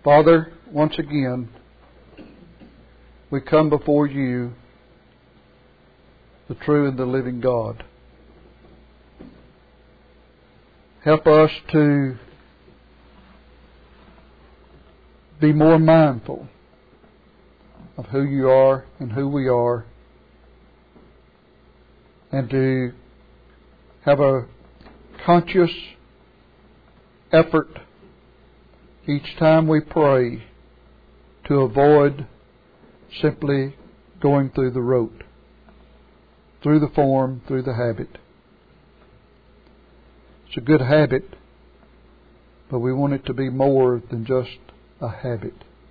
Father, once again, we come before you, the true and the living God. Help us to be more mindful of who you are and who we are, and to have a conscious effort each time we pray to avoid simply going through the rote, through the form, through the habit. It's a good habit, but we want it to be more than just a habit.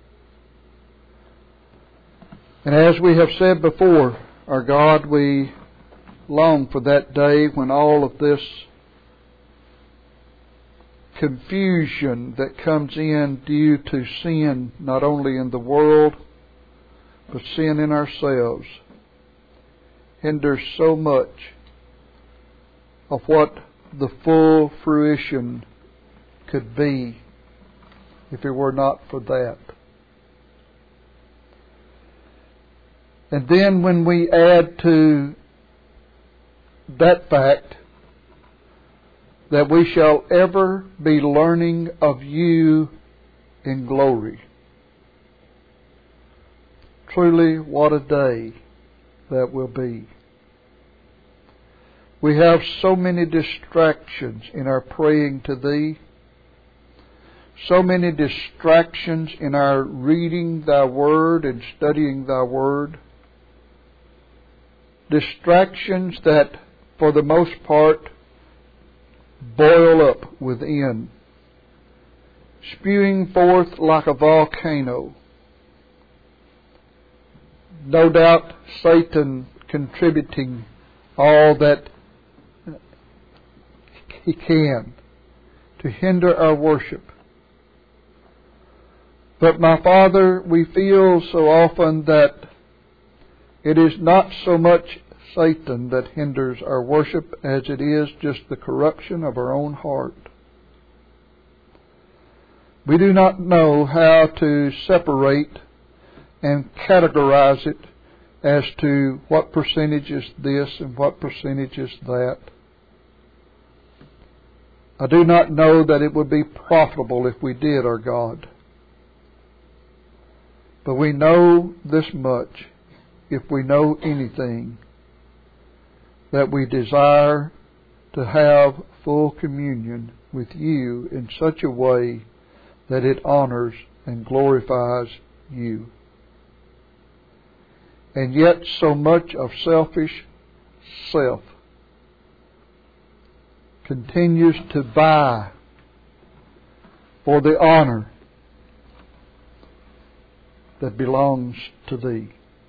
And as we have said before, our God, we long for that day when all of this confusion that comes in due to sin, not only in the world, but sin in ourselves, hinders so much of what the full fruition could be if it were not for that. And then when we add to that fact that we shall ever be learning of you in glory, truly what a day that will be. We have so many distractions in our praying to Thee, so many distractions in our reading Thy Word and studying Thy Word, distractions that for the most part boil up within, spewing forth like a volcano. No doubt Satan contributing all that he can to hinder our worship. But my Father, we feel so often that it is not so much Satan that hinders our worship as it is just the corruption of our own heart. We do not know how to separate and categorize it as to what percentage is this and what percentage is that. I do not know that it would be profitable if we did, our God. But we know this much, if we know anything, that we desire to have full communion with you in such a way that it honors and glorifies you. And yet so much of selfish self continues to vie for the honor that belongs to Thee.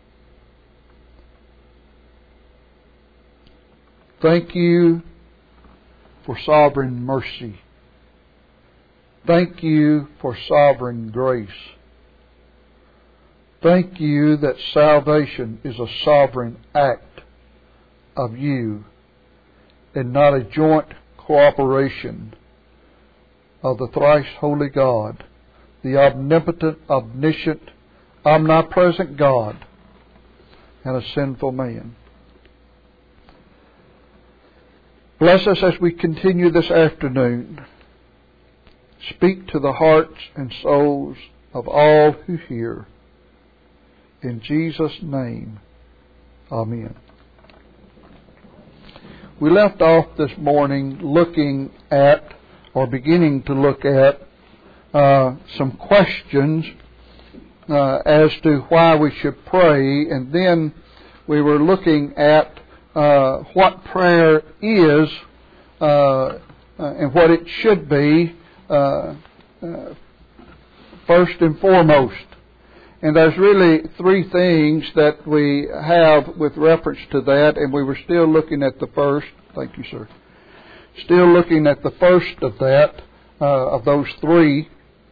Thank you for sovereign mercy. Thank you for sovereign grace. Thank you that salvation is a sovereign act of you and not a joint cooperation of the thrice holy God, the omnipotent, omniscient, omnipresent God, and a sinful man. Bless us as we continue this afternoon. Speak to the hearts and souls of all who hear. In Jesus' name, amen. We left off this morning looking at, or beginning to look at, some questions as to why we should pray, and then we were looking at what prayer is and what it should be first and foremost. And there's really three things that we have with reference to that, and we were still looking at the first. Thank you, sir. Still looking at the first of that, of those three.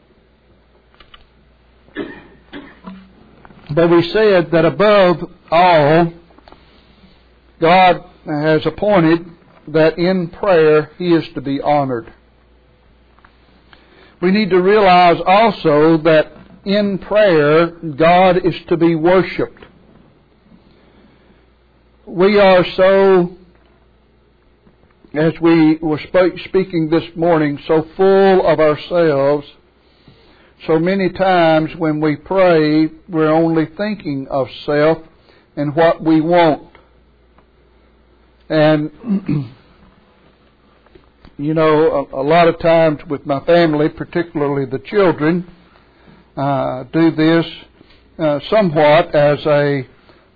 But we said that above all, God has appointed that in prayer He is to be honored. we need to realize also that in prayer, God is to be worshiped. We are so, as we were speaking this morning, so full of ourselves. So many times when we pray, we're only thinking of self and what we want. And, you know, a lot of times with my family, particularly the children, do this somewhat as a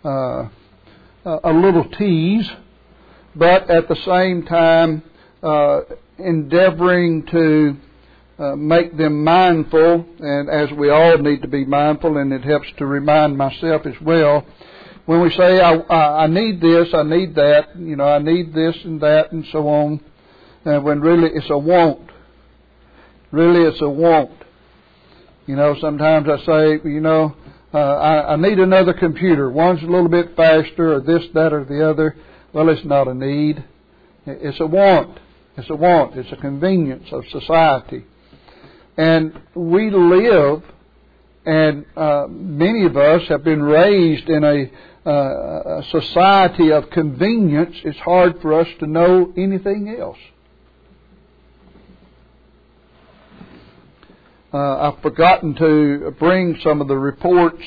little tease, but at the same time endeavoring to make them mindful, and as we all need to be mindful, and it helps to remind myself as well. When we say, I need this, I need that, you know, I need this and that and so on, when really it's a want. Really it's a want. You know, sometimes I say, you know, I need another computer. One's a little bit faster, or this, that, or the other. Well, it's not a need. It's a want. It's a want. It's a convenience of society. And we live, and many of us have been raised in a society of convenience. It's hard for us to know anything else. I've forgotten to bring some of the reports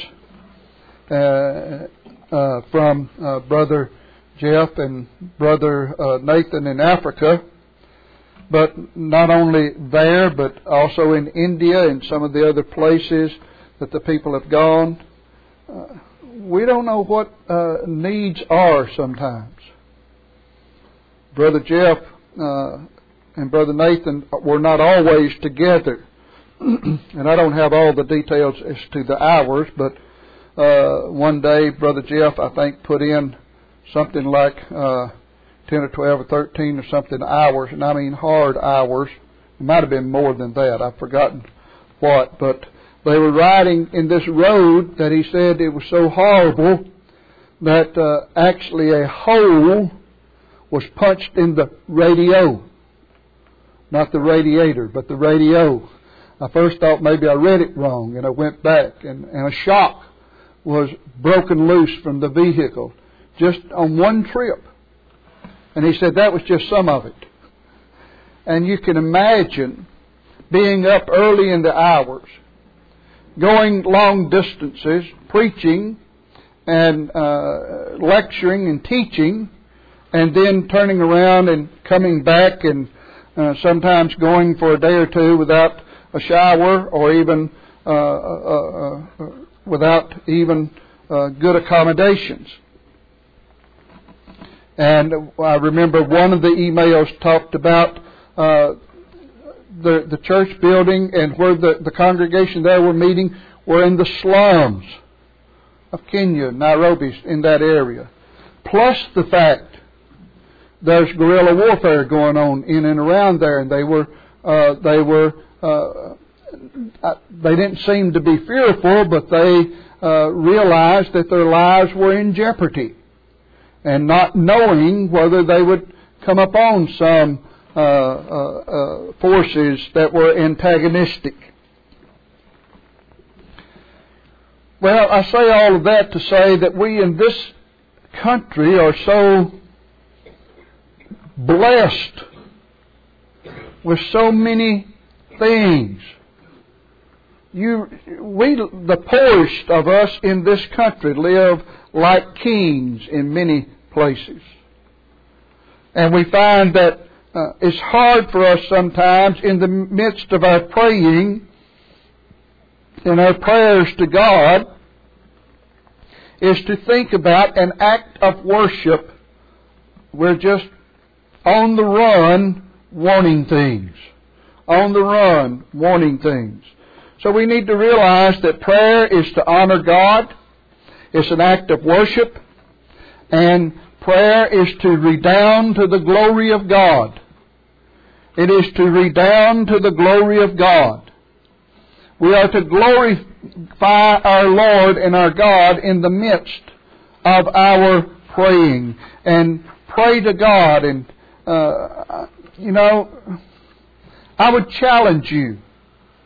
from Brother Jeff and Brother Nathan in Africa, but not only there, but also in India and some of the other places that the people have gone. We don't know what needs are sometimes. Brother Jeff and Brother Nathan were not always together. And I don't have all the details as to the hours, but one day Brother Jeff, I think, put in something like 10 or 12 or 13 or something hours, and I mean hard hours. It might have been more than that. I've forgotten what, but they were riding in this road that he said it was so horrible that actually a hole was punched in the radio. Not the radiator, but the radio. I first thought maybe I read it wrong, and I went back, and a shock was broken loose from the vehicle just on one trip. And he said that was just some of it. And you can imagine being up early in the hours, going long distances, preaching and lecturing and teaching, and then turning around and coming back and sometimes going for a day or two without a shower, or even without even good accommodations. And I remember one of the emails talked about the church building, and where the congregation there were meeting were in the slums of Kenya, Nairobi, in that area. Plus the fact there's guerrilla warfare going on in and around there, and they didn't seem to be fearful, but they realized that their lives were in jeopardy, and not knowing whether they would come upon some forces that were antagonistic. Well, I say all of that to say that we in this country are so blessed with so many things. The poorest of us in this country live like kings in many places. And we find that it's hard for us sometimes in the midst of our praying and our prayers to God is to think about an act of worship. We're just on the run wanting things. On the run wanting things. So we need to realize that prayer is to honor God. It's an act of worship. And prayer is to redound to the glory of God. It is to redound to the glory of God. We are to glorify our Lord and our God in the midst of our praying. And pray to God. And, I would challenge you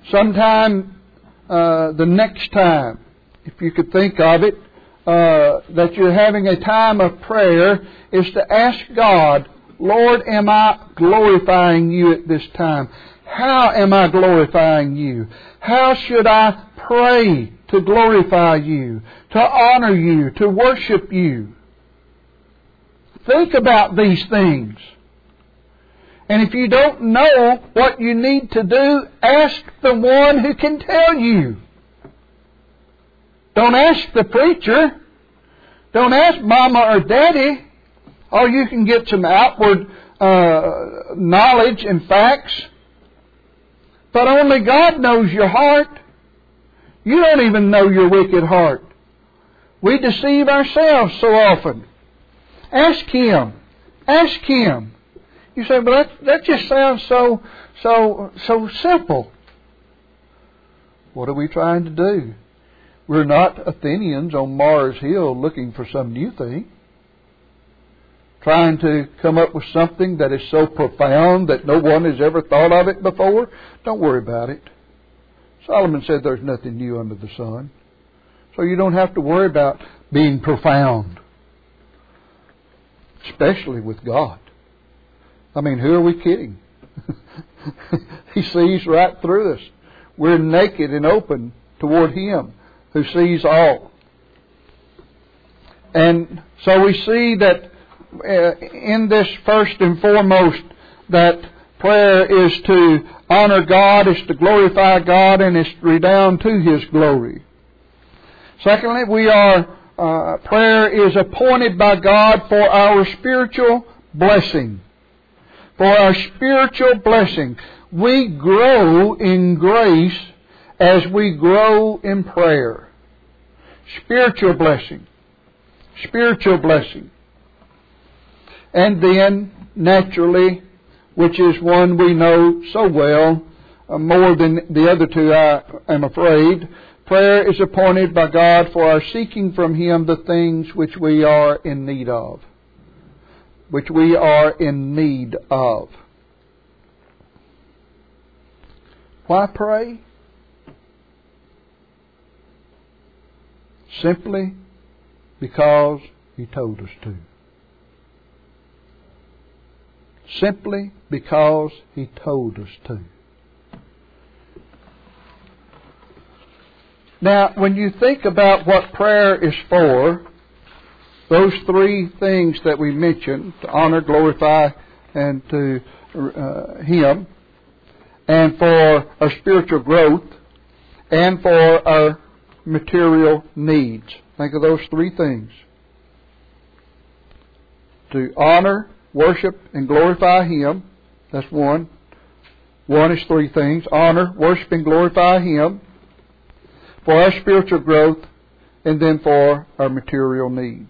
sometime the next time, if you could think of it, that you're having a time of prayer, is to ask God, Lord, am I glorifying You at this time? How am I glorifying You? How should I pray to glorify You, to honor You, to worship You? Think about these things. And if you don't know what you need to do, ask the one who can tell you. Don't ask the preacher. Don't ask Mama or Daddy. Or you can get some outward knowledge and facts. But only God knows your heart. You don't even know your wicked heart. We deceive ourselves so often. Ask Him. Ask Him. You say, but that just sounds so simple. What are we trying to do? We're not Athenians on Mars Hill looking for some new thing. Trying to come up with something that is so profound that no one has ever thought of it before. Don't worry about it. Solomon said there's nothing new under the sun. So you don't have to worry about being profound. Especially with God. I mean, who are we kidding? He sees right through us. We're naked and open toward Him who sees all. And so we see that in this, first and foremost, that prayer is to honor God, is to glorify God, and is to redound to His glory. Secondly, prayer is appointed by God for our spiritual blessing. For our spiritual blessing. We grow in grace as we grow in prayer. Spiritual blessing. Spiritual blessing. And then, naturally, which is one we know so well, more than the other two, I am afraid, prayer is appointed by God for our seeking from Him the things which we are in need of. Which we are in need of. Why pray? Simply because He told us to. Simply because He told us to. Now, when you think about what prayer is for, those three things that we mentioned, to honor, glorify, and to Him, and for our spiritual growth, and for our material needs. Think of those three things. To honor, worship, and glorify Him. That's one. One is three things. Honor, worship, and glorify Him. For our spiritual growth, and then for our material needs.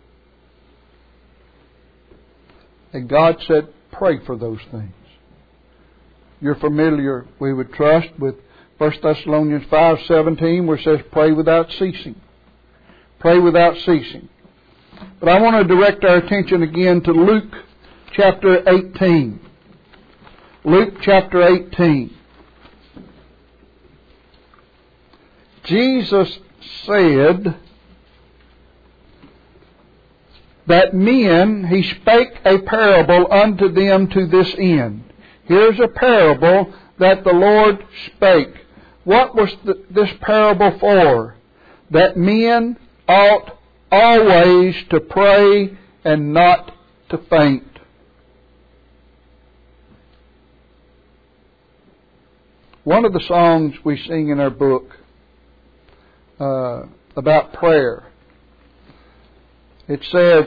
And God said, pray for those things. You're familiar, we would trust, with 1 Thessalonians 5:17, where it says, pray without ceasing. Pray without ceasing. But I want to direct our attention again to Luke chapter 18. Luke chapter 18. Jesus said that men, He spake a parable unto them to this end. Here's a parable that the Lord spake. What was this parable for? That men ought always to pray and not to faint. One of the songs we sing in our book about prayer, it says,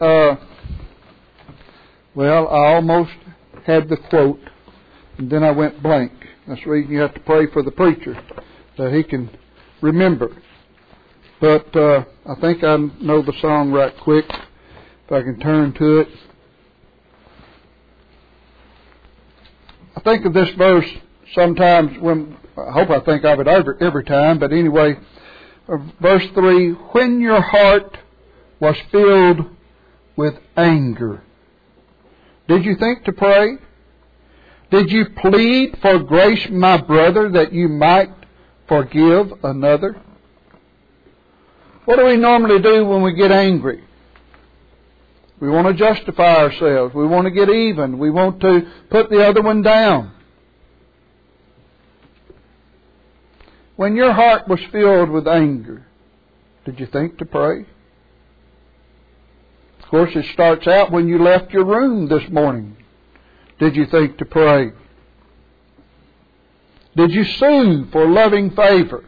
well, I almost had the quote, and then I went blank. That's the reason you have to pray for the preacher, that he can remember. But I think I know the song right quick, if I can turn to it. I think of this verse sometimes when, I hope I think of it every time, but anyway, verse 3, when your heart was filled with anger. Did you think to pray? Did you plead for grace, my brother, that you might forgive another? What do we normally do when we get angry? We want to justify ourselves. We want to get even. We want to put the other one down. When your heart was filled with anger, did you think to pray? Of course, it starts out when you left your room this morning. Did you think to pray? Did you sue for loving favor?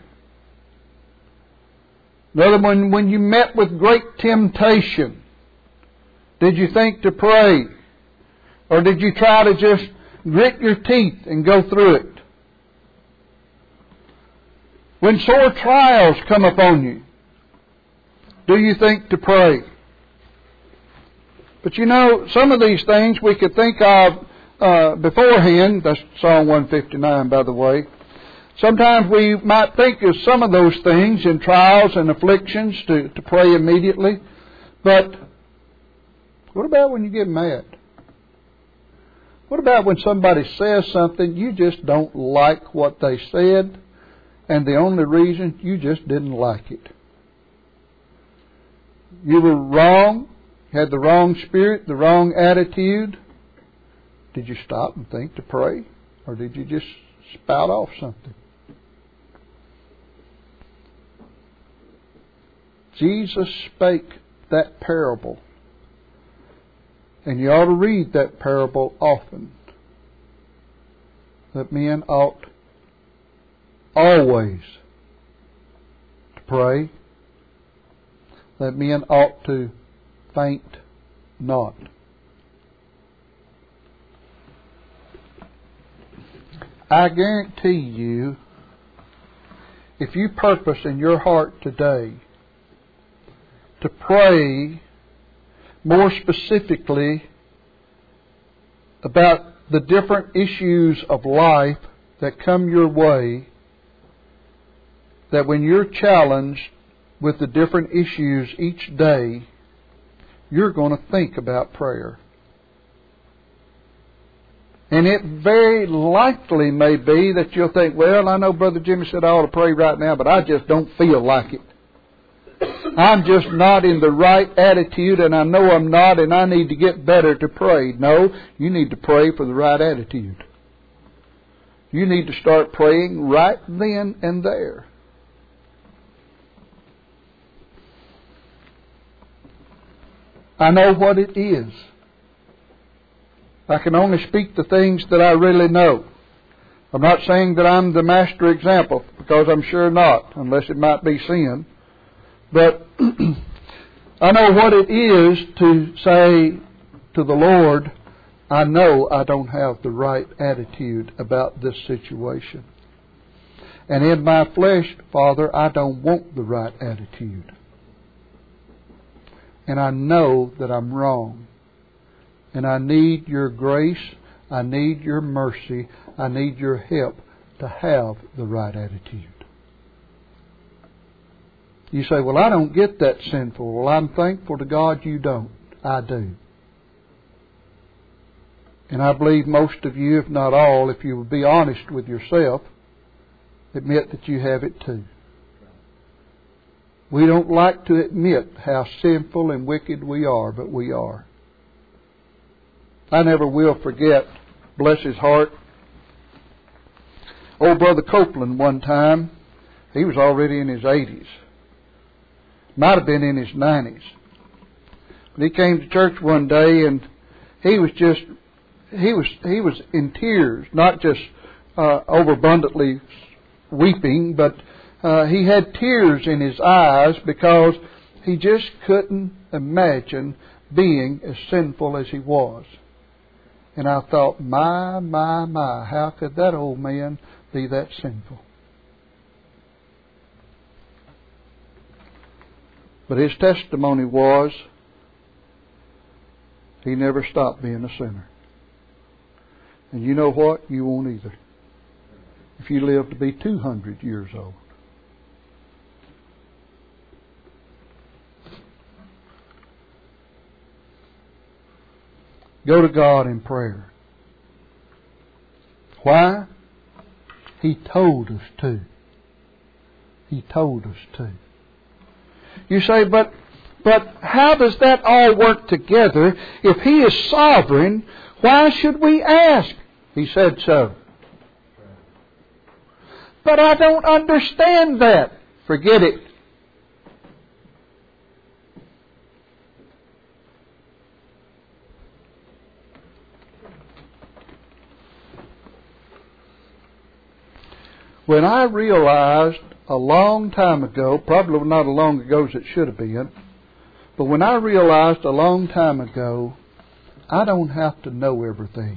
Another one, when you met with great temptation, did you think to pray? Or did you try to just grit your teeth and go through it? When sore trials come upon you, do you think to pray? But you know, some of these things we could think of beforehand. That's Psalm 159, by the way. Sometimes we might think of some of those things in trials and afflictions to pray immediately. But what about when you get mad? What about when somebody says something you just don't like what they said, and the only reason you just didn't like it? You were wrong, had the wrong spirit, the wrong attitude. Did you stop and think to pray? Or did you just spout off something? Jesus spake that parable. And you ought to read that parable often. That men ought always to pray. That men ought to faint not. I guarantee you, if you purpose in your heart today to pray more specifically about the different issues of life that come your way, that when you're challenged with the different issues each day, you're going to think about prayer. And it very likely may be that you'll think, well, I know Brother Jimmy said I ought to pray right now, but I just don't feel like it. I'm just not in the right attitude, and I know I'm not, and I need to get better to pray. No, you need to pray for the right attitude. You need to start praying right then and there. I know what it is. I can only speak the things that I really know. I'm not saying that I'm the master example, because I'm sure not, unless it might be sin. But I know what it is to say to the Lord, I know I don't have the right attitude about this situation. And in my flesh, Father, I don't want the right attitude. And I know that I'm wrong. And I need your grace, I need your mercy, I need your help to have the right attitude. You say, well, I don't get that sinful. Well, I'm thankful to God you don't. I do. And I believe most of you, if not all, if you would be honest with yourself, admit that you have it too. We don't like to admit how sinful and wicked we are, but we are. I never will forget, bless his heart, old Brother Copeland one time. He was already in his 80s. Might have been in his 90s. But he came to church one day, and he was in tears, not just overabundantly weeping, but he had tears in his eyes because he just couldn't imagine being as sinful as he was. And I thought, my, how could that old man be that sinful? But his testimony was, he never stopped being a sinner. And you know what? You won't either. If you live to be 200 years old. Go to God in prayer. Why? He told us to. He told us to. You say, but how does that all work together? If He is sovereign, why should we ask? He said so. But I don't understand that. Forget it. When I realized a long time ago, probably not as long ago as it should have been, but when I realized a long time ago, I don't have to know everything.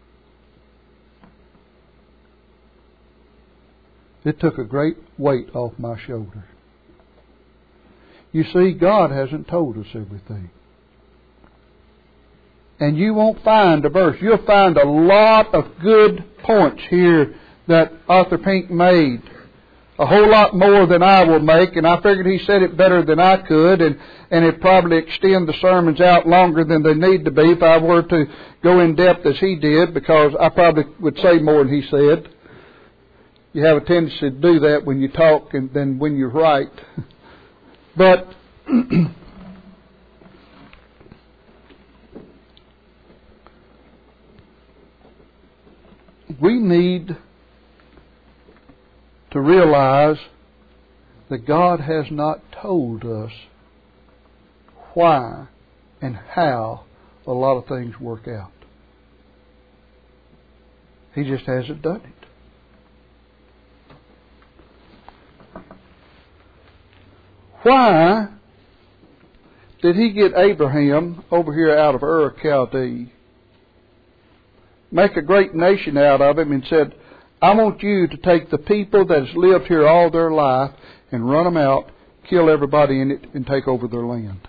It took a great weight off my shoulders. You see, God hasn't told us everything. And you won't find a verse. You'll find a lot of good points here that Arthur Pink made. A whole lot more than I will make, and I figured he said it better than I could, and it'd probably extend the sermons out longer than they need to be if I were to go in depth as he did, because I probably would say more than he said. You have a tendency to do that when you talk and then when you write. But we need to realize that God has not told us why and how a lot of things work out. He just hasn't done it. Why did He get Abraham over here out of Ur of Chaldee, make a great nation out of him, and said, I want you to take the people that has lived here all their life and run them out, kill everybody in it, and take over their land?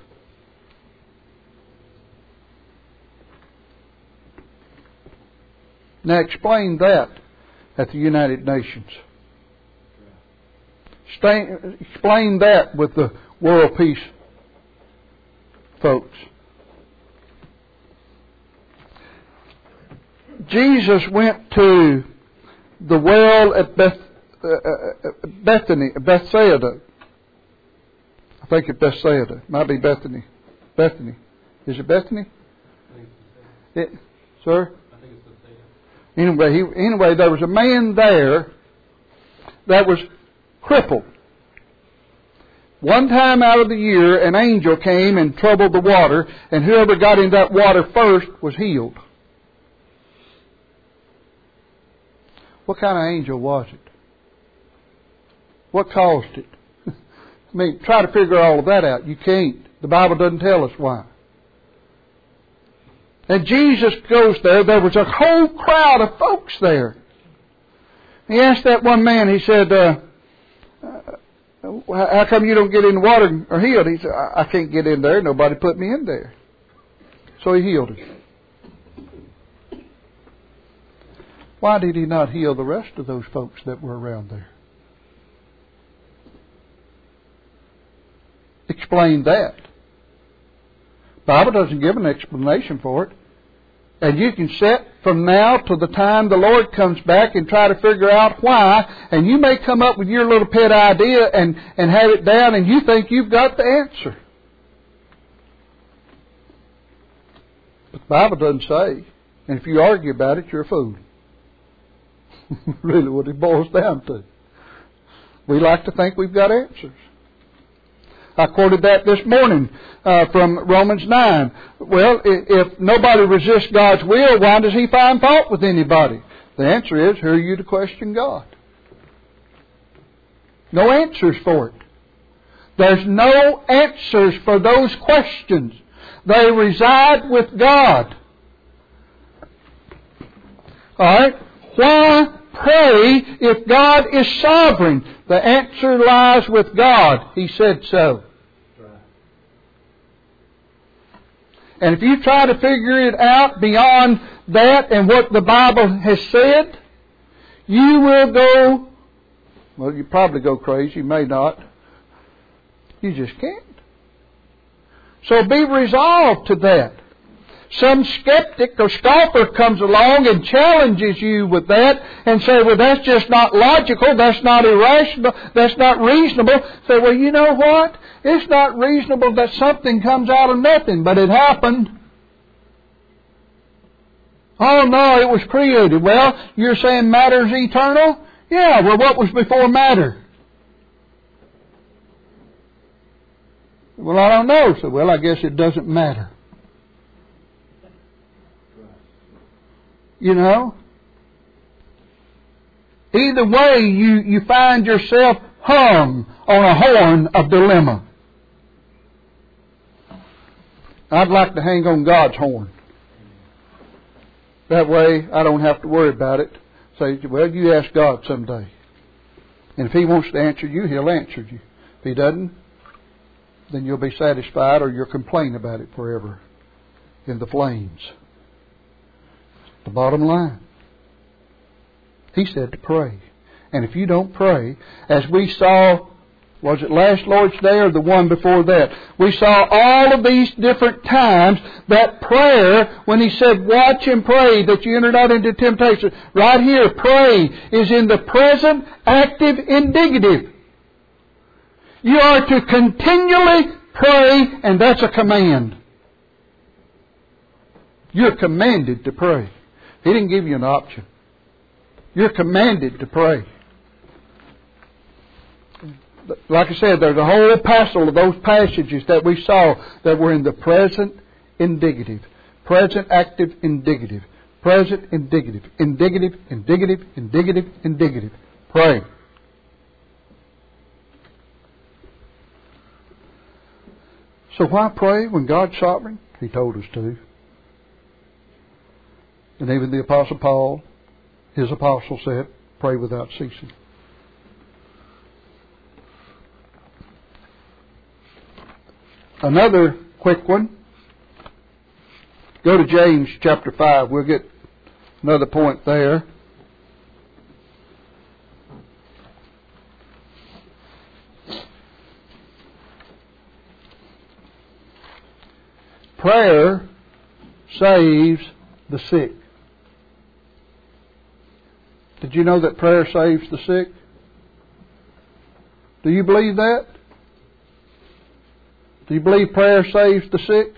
Now explain that at the United Nations. Explain that with the world peace folks. Jesus went to the well at Bethsaida. I think it's Bethsaida. Might be Bethany. Bethany. Is it Bethany? Sir? I think it's Bethsaida. Anyway, there was a man there that was crippled. One time out of the year, an angel came and troubled the water, and whoever got in that water first was healed. What kind of angel was it? What caused it? I mean, try to figure all of that out. You can't. The Bible doesn't tell us why. And Jesus goes there. There was a whole crowd of folks there. He asked that one man, he said, how come you don't get in the water or healed? He said, I can't get in there. Nobody put me in there. So he healed him. Why did He not heal the rest of those folks that were around there? Explain that. The Bible doesn't give an explanation for it. And you can sit from now to the time the Lord comes back and try to figure out why, and you may come up with your little pet idea and have it down, and you think you've got the answer. But the Bible doesn't say. And if you argue about it, you're a fool. Really what it boils down to. We like to think we've got answers. I quoted that this morning from Romans 9. Well, if nobody resists God's will, why does He find fault with anybody? The answer is, who are you to question God? No answers for it. There's no answers for those questions. They reside with God. All right? Why pray if God is sovereign? The answer lies with God. He said so. And if you try to figure it out beyond that and what the Bible has said, you will go, well, you probably go crazy. You may not. You just can't. So be resolved to that. some skeptic or scoffer comes along and challenges you with that and say, well, that's just not logical, that's not irrational, that's not reasonable. Say, well, you know what? It's not reasonable that something comes out of nothing, but it happened. Oh, no, it was created. Well, you're saying matter's eternal? Yeah, well, what was before matter? Well, I don't know. So, well, I guess it doesn't matter. You know? Either way, you find yourself hung on a horn of dilemma. I'd like to hang on God's horn. That way, I don't have to worry about it. Say, well, you ask God someday. And if He wants to answer you, He'll answer you. If He doesn't, then you'll be satisfied or you'll complain about it forever in the flames. The bottom line. He said to pray. And if you don't pray, as we saw, was it last Lord's Day or the one before that? We saw all of these different times that prayer, when He said, watch and pray that you enter not into temptation. Right here, pray is in the present active indicative. You are to continually pray, and that's a command. You're commanded to pray. He didn't give you an option. You're commanded to pray. Like I said, there's a whole passel of those passages that we saw that were in the present indicative. Present active indicative. Present indicative. Indicative, indicative, indicative, indicative. Pray. So why pray when God's sovereign? He told us to. And even the Apostle Paul, his apostle, said, pray without ceasing. Another quick one. Go to James chapter 5. We'll get another point there. Prayer saves the sick. Did you know that prayer saves the sick? Do you believe that? Do you believe prayer saves the sick?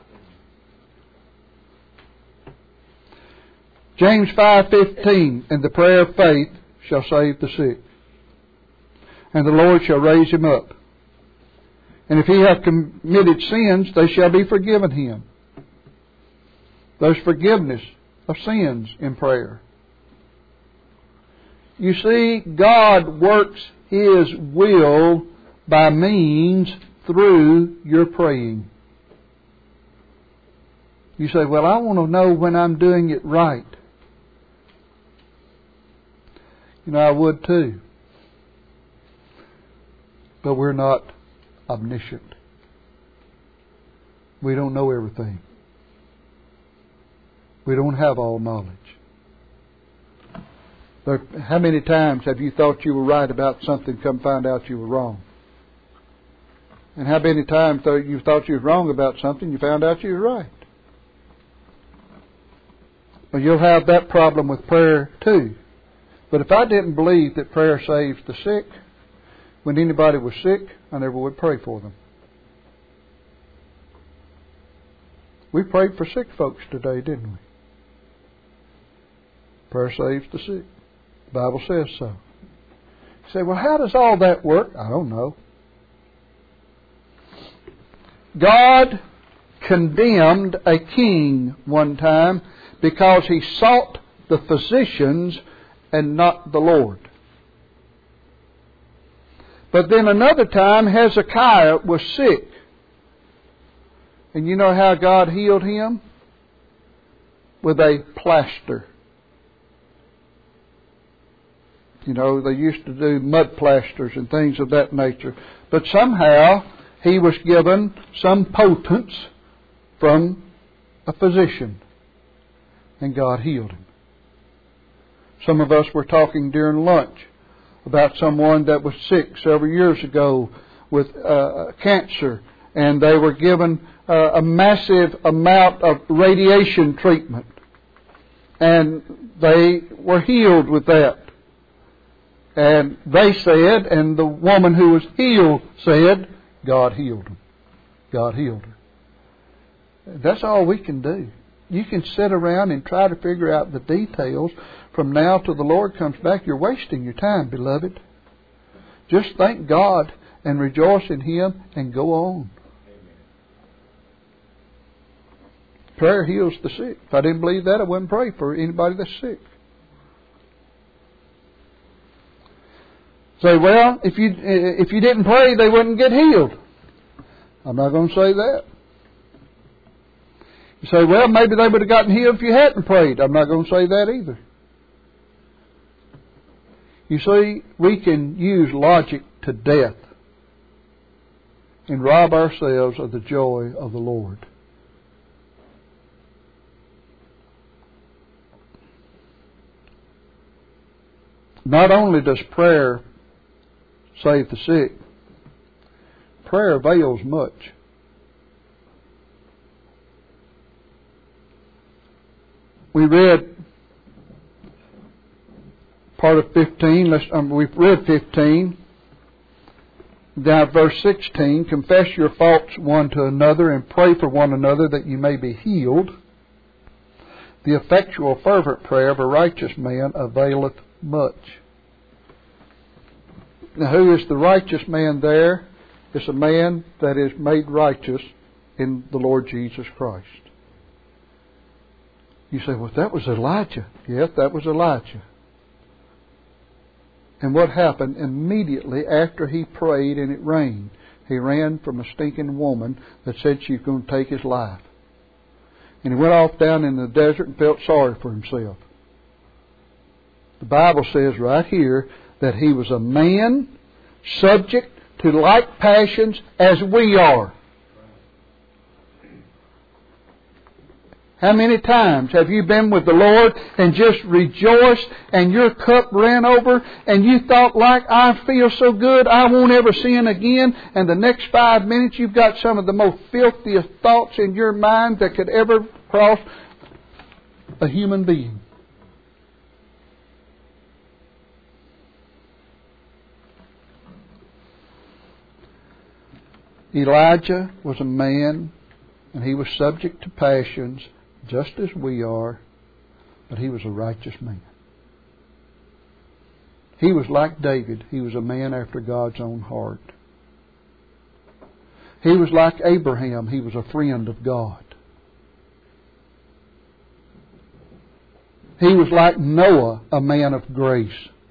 James 5:15, and the prayer of faith shall save the sick, and the Lord shall raise him up. And if he hath committed sins, they shall be forgiven him. There's forgiveness of sins in prayer. You see, God works His will by means through your praying. You say, well, I want to know when I'm doing it right. You know, I would too. But we're not omniscient. We don't know everything. We don't have all knowledge. How many times have you thought you were right about something, come find out you were wrong? And how many times you thought you were wrong about something, you found out you were right? Well, you'll have that problem with prayer too. But if I didn't believe that prayer saves the sick, when anybody was sick, I never would pray for them. We prayed for sick folks today, didn't we? Prayer saves the sick. The Bible says so. You say, well, how does all that work? I don't know. God condemned a king one time because he sought the physicians and not the Lord. But then another time, Hezekiah was sick. And you know how God healed him? With a plaster. You know, they used to do mud plasters and things of that nature. But somehow he was given some potence from a physician. And God healed him. Some of us were talking during lunch about someone that was sick several years ago with cancer. and they were given a massive amount of radiation treatment. And they were healed with that. And they said, and the woman who was healed said, God healed them. God healed her. That's all we can do. You can sit around and try to figure out the details from now till the Lord comes back. You're wasting your time, beloved. Just thank God and rejoice in Him and go on. Prayer heals the sick. If I didn't believe that, I wouldn't pray for anybody that's sick. Say, well, if you didn't pray, they wouldn't get healed. I'm not going to say that. You say, well, maybe they would have gotten healed if you hadn't prayed. I'm not going to say that either. You see, we can use logic to death and rob ourselves of the joy of the Lord. Not only does prayer save the sick, prayer avails much. We read part of 15. We've read 15. Now verse 16. Confess your faults one to another and pray for one another that you may be healed. The effectual fervent prayer of a righteous man availeth much. Now who is the righteous man there? It's a man that is made righteous in the Lord Jesus Christ. You say, well, that was Elijah. Yes, that was Elijah. And what happened immediately after he prayed and it rained? He ran from a stinking woman that said she was going to take his life. And he went off down in the desert and felt sorry for himself. The Bible says right here that he was a man subject to like passions as we are. How many times have you been with the Lord and just rejoiced and your cup ran over and you thought, like, I feel so good, I won't ever sin again, and the next 5 minutes you've got some of the most filthiest thoughts in your mind that could ever cross a human being? Elijah was a man and he was subject to passions just as we are, but he was a righteous man. He was like David. He was a man after God's own heart. He was like Abraham. He was a friend of God. He was like Noah, a man of grace.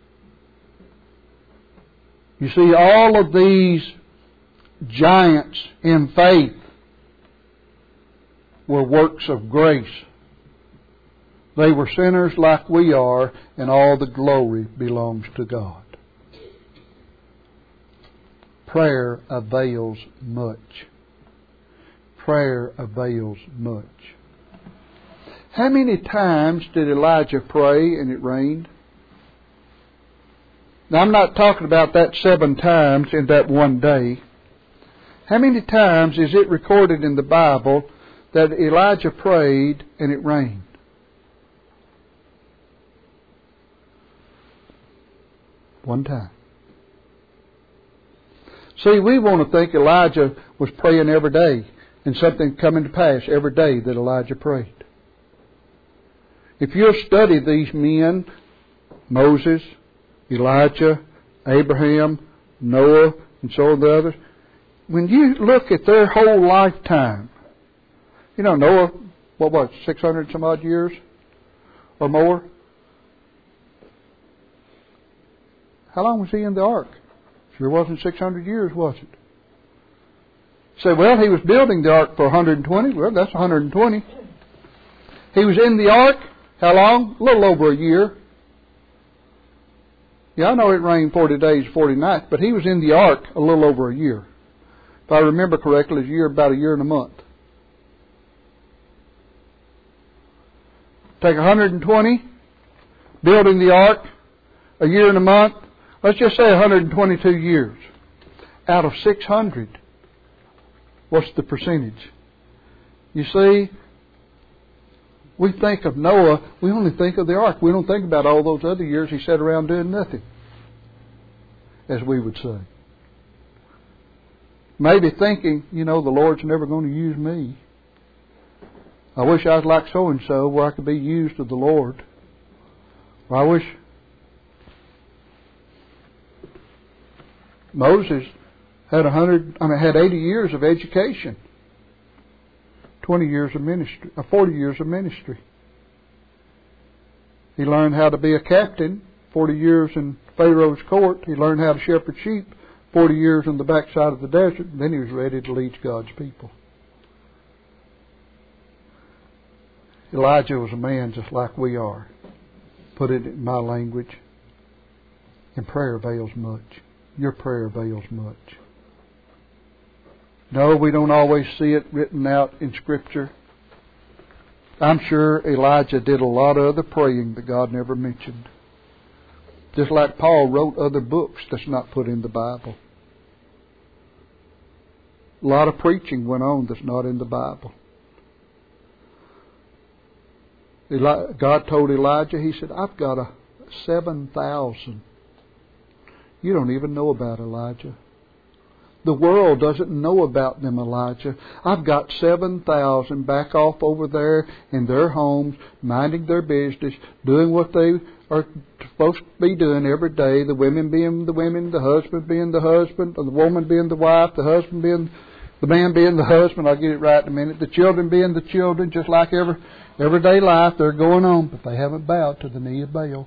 You see, all of these giants in faith were works of grace. They were sinners like we are, and all the glory belongs to God. Prayer avails much. Prayer avails much. How many times did Elijah pray and it rained? Now, I'm not talking about that 7 times in that one day. How many times is it recorded in the Bible that Elijah prayed and it rained? One time. See, we want to think Elijah was praying every day and something coming to pass every day that Elijah prayed. If you'll study these men, Moses, Elijah, Abraham, Noah, and so on the others, when you look at their whole lifetime, you know, Noah, what was it, 600 some odd years or more? How long was he in the ark? Sure wasn't 600 years, was it? Say, well, he was building the ark for 120. Well, that's 120. He was in the ark, how long? A little over a year. Yeah, I know it rained 40 days, 40 nights, but he was in the ark a little over a year. If I remember correctly, it's about a year and a month. Take 120, building the ark, a year and a month. Let's just say 122 years out of 600. What's the percentage? You see, we think of Noah, we only think of the ark. We don't think about all those other years he sat around doing nothing, as we would say. Maybe thinking, the Lord's never going to use me. I wish I was like so-and-so where I could be used of the Lord. Or I wish Moses had 80 years of education, 20 years of ministry, 40 years of ministry. He learned how to be a captain, 40 years in Pharaoh's court. He learned how to shepherd sheep, 40 years in the backside of the desert. And then he was ready to lead God's people. Elijah was a man just like we are. Put it in my language. And prayer avails much. Your prayer avails much. No, we don't always see it written out in Scripture. I'm sure Elijah did a lot of other praying that God never mentioned. Just like Paul wrote other books that's not put in the Bible. A lot of preaching went on that's not in the Bible. God told Elijah, He said, I've got 7,000. You don't even know about Elijah. The world doesn't know about them, Elijah. I've got 7,000 back off over there in their homes, minding their business, doing what they are supposed to be doing every day. The women being the women, the husband being the husband, the woman being the wife, the husband being the man being the husband. I'll get it right in a minute. The children being the children, just like everyday life, they're going on, but they haven't bowed to the knee of Baal.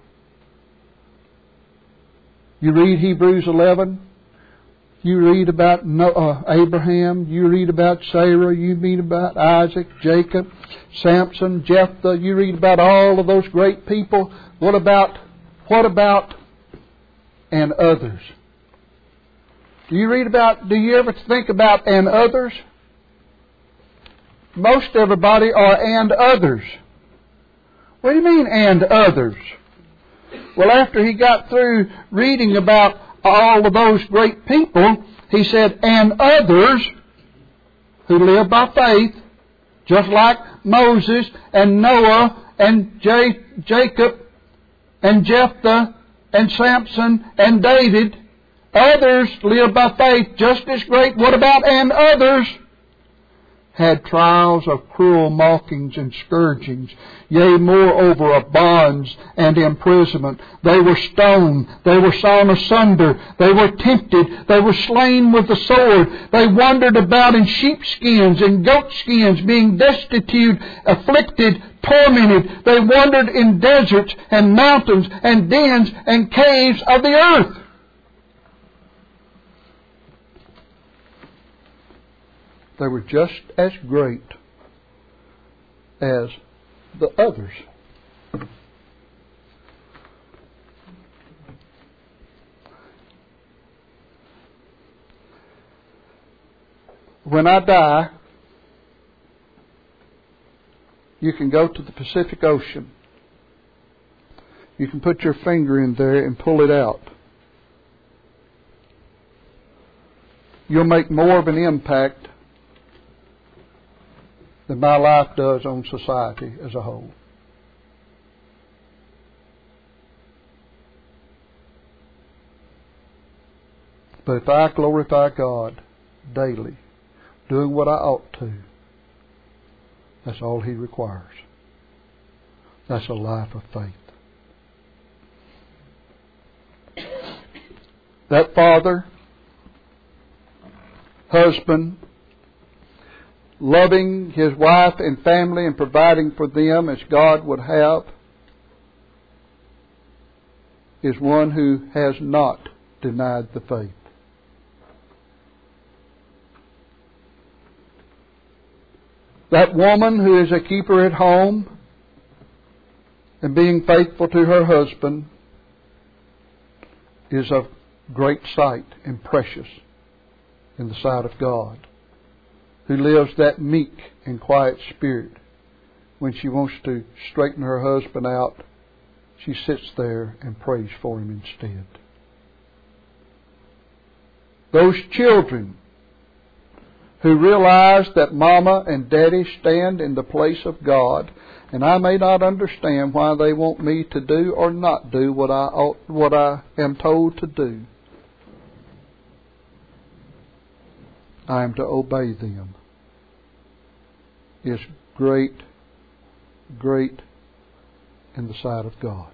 You read Hebrews 11. You read about Abraham. You read about Sarah. You read about Isaac, Jacob, Samson, Jephthah. You read about all of those great people. What about and others? Do you ever think about and others? Most everybody are and others. What do you mean and others? Well, after he got through reading about all of those great people, he said, and others who live by faith, just like Moses and Noah and Jacob and Jephthah and Samson and David. Others live by faith just as great. What about and others? Had trials of cruel mockings and scourgings, yea, moreover of bonds and imprisonment. They were stoned, they were sawn asunder, they were tempted, they were slain with the sword. They wandered about in sheepskins and goatskins, being destitute, afflicted, tormented. They wandered in deserts and mountains and dens and caves of the earth. They were just as great as the others. When I die, you can go to the Pacific Ocean. You can put your finger in there and pull it out. You'll make more of an impact than my life does on society as a whole. But if I glorify God daily, doing what I ought to, that's all He requires. That's a life of faith. That father, husband, loving his wife and family and providing for them as God would have, is one who has not denied the faith. That woman who is a keeper at home and being faithful to her husband is of great sight and precious in the sight of God. Who lives that meek and quiet spirit. When she wants to straighten her husband out, she sits there and prays for him instead. Those children who realize that Mama and Daddy stand in the place of God, and I may not understand why they want me to do or not do what I am told to do. I am to obey them. Is great, great in the sight of God.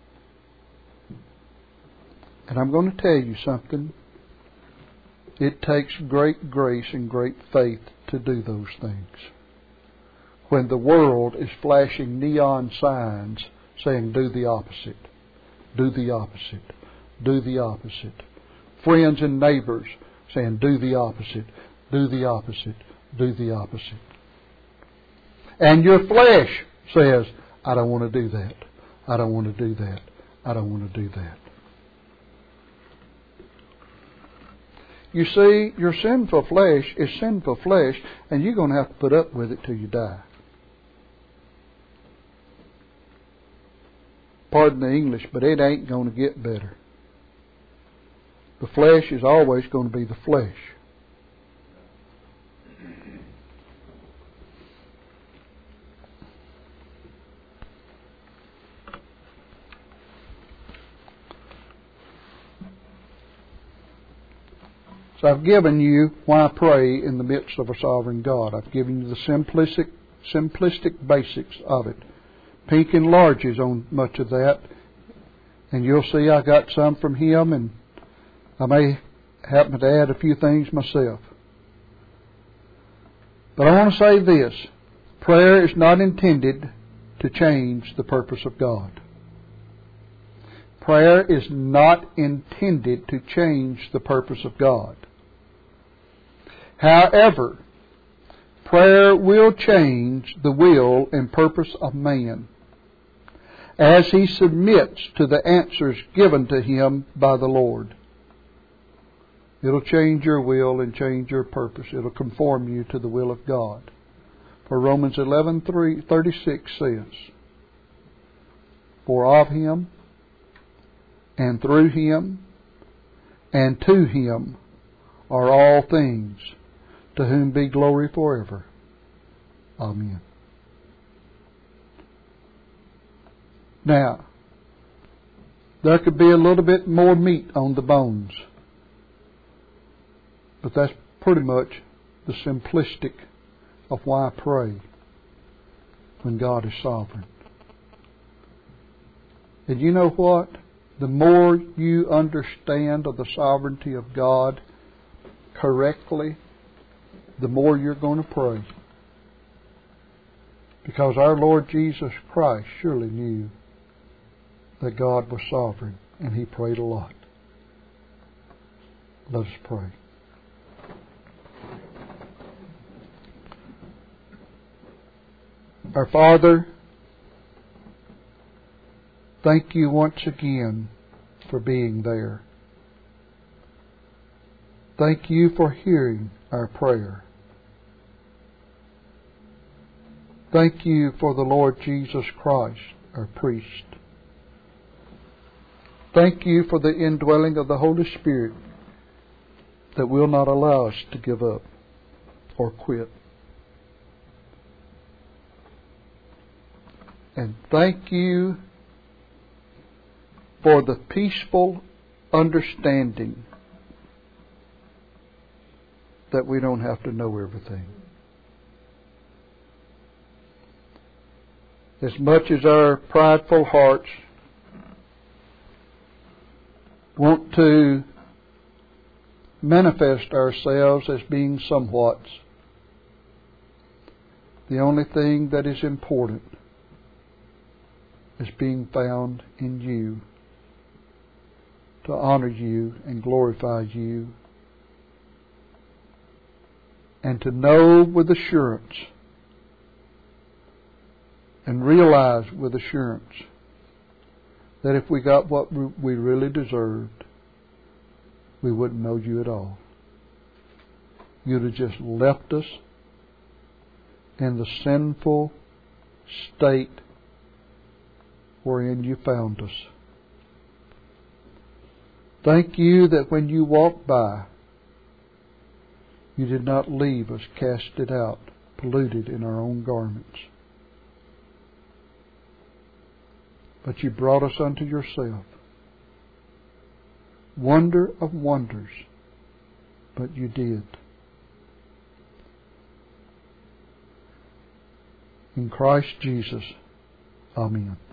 And I'm going to tell you something. It takes great grace and great faith to do those things. When the world is flashing neon signs saying, do the opposite, do the opposite, do the opposite. Friends and neighbors saying, do the opposite, do the opposite, do the opposite. And your flesh says, I don't want to do that. I don't want to do that. I don't want to do that. You see, your sinful flesh is sinful flesh, and you're going to have to put up with it till you die. Pardon the English, but it ain't going to get better. The flesh is always going to be the flesh. So I've given you why pray in the midst of a sovereign God. I've given you the simplistic basics of it. Pink enlarges on much of that. And you'll see I got some from him, and I may happen to add a few things myself. But I want to say this. Prayer is not intended to change the purpose of God. Prayer is not intended to change the purpose of God. However, prayer will change the will and purpose of man as he submits to the answers given to him by the Lord. It'll change your will and change your purpose. It'll conform you to the will of God. For Romans 11:36 says, for of him, and through him, and to him are all things, to whom be glory forever. Amen. Now, there could be a little bit more meat on the bones, but that's pretty much the simplistic of why I pray when God is sovereign. And you know what? The more you understand of the sovereignty of God correctly, the more you're going to pray. Because our Lord Jesus Christ surely knew that God was sovereign, and He prayed a lot. Let us pray. Our Father, thank you once again for being there. Thank you for hearing our prayer. Thank you for the Lord Jesus Christ, our priest. Thank you for the indwelling of the Holy Spirit that will not allow us to give up or quit. And thank you for the peaceful understanding that we don't have to know everything. As much as our prideful hearts want to manifest ourselves as being somewhat, the only thing that is important is being found in you, to honor you and glorify you, and to know with assurance and realize with assurance that if we got what we really deserved, we wouldn't know you at all. You'd have just left us in the sinful state wherein you found us. Thank you that when you walk by, You did not leave us casted out, polluted in our own garments. But you brought us unto yourself. Wonder of wonders, but you did. In Christ Jesus, amen.